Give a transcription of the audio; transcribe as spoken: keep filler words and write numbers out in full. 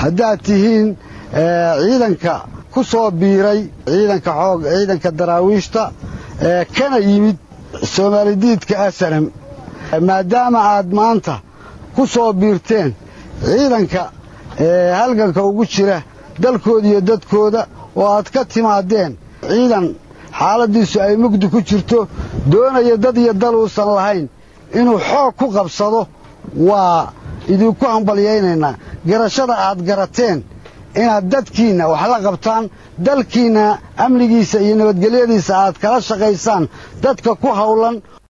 haddaad tihiin ciidanka ku soo biiray ciidanka xoog ciidanka daraawiishta kana yimid Soomaalidiidka asalam maadaama aad maanta ku soo biirteen ciidanka halganka ugu jira dalkooda iyo dadkooda oo aad ka timaadeen ciidan xaaladiisu ay mugdi ku jirto doonaya dad iyo dal uusan lahayn inuu xoog ku qabsado waa idinku hambalyeynayna garashada aad garateen inaad dadkiina wax la qabtaan dalkiina amnigiisa iyo nabadgelyadiisa aad kala shaqaysaan dadka ku hawlan